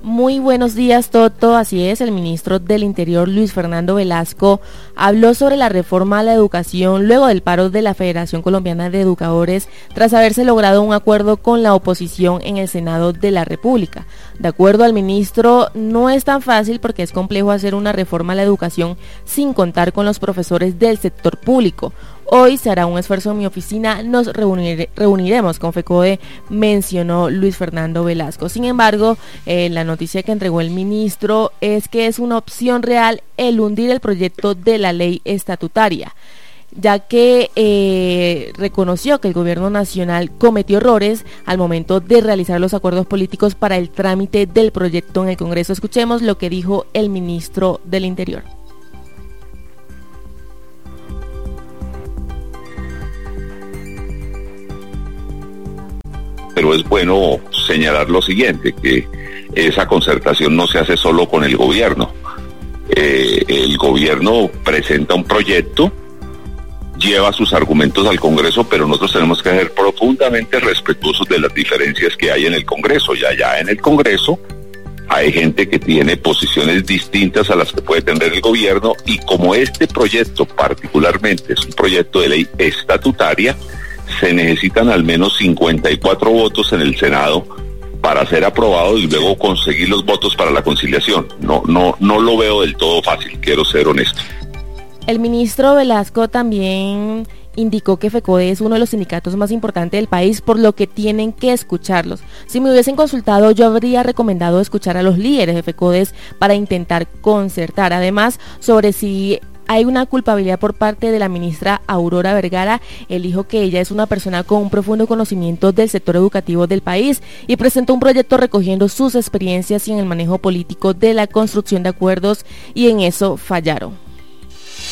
Muy buenos días, Toto. Así es, el ministro del Interior, Luis Fernando Velasco, habló sobre la reforma a la educación luego del paro de la Federación Colombiana de Educadores tras haberse logrado un acuerdo con la oposición en el Senado de la República. De acuerdo al ministro, no es tan fácil porque es complejo hacer una reforma a la educación sin contar con los profesores del sector público. Hoy se hará un esfuerzo en mi oficina, nos reuniremos con FECODE, mencionó Luis Fernando Velasco. Sin embargo, la noticia que entregó el ministro es que es una opción real el hundir el proyecto de la ley estatutaria, ya que reconoció que el gobierno nacional cometió errores al momento de realizar los acuerdos políticos para el trámite del proyecto en el Congreso. Escuchemos lo que dijo el ministro del Interior. Pero es bueno señalar lo siguiente, que esa concertación no se hace solo con el gobierno. El gobierno presenta un proyecto, lleva sus argumentos al Congreso, pero nosotros tenemos que ser profundamente respetuosos de las diferencias que hay en el Congreso. Y allá en el Congreso hay gente que tiene posiciones distintas a las que puede tener el gobierno, y como este proyecto particularmente es un proyecto de ley estatutaria, se necesitan al menos 54 votos en el Senado para ser aprobado y luego conseguir los votos para la conciliación. No lo veo del todo fácil, quiero ser honesto. El ministro Velasco también indicó que FECODE es uno de los sindicatos más importantes del país, por lo que tienen que escucharlos. Si me hubiesen consultado, yo habría recomendado escuchar a los líderes de FECODE para intentar concertar. Además, sobre si hay una culpabilidad por parte de la ministra Aurora Vergara, él dijo que ella es una persona con un profundo conocimiento del sector educativo del país y presentó un proyecto recogiendo sus experiencias y en el manejo político de la construcción de acuerdos, y en eso fallaron.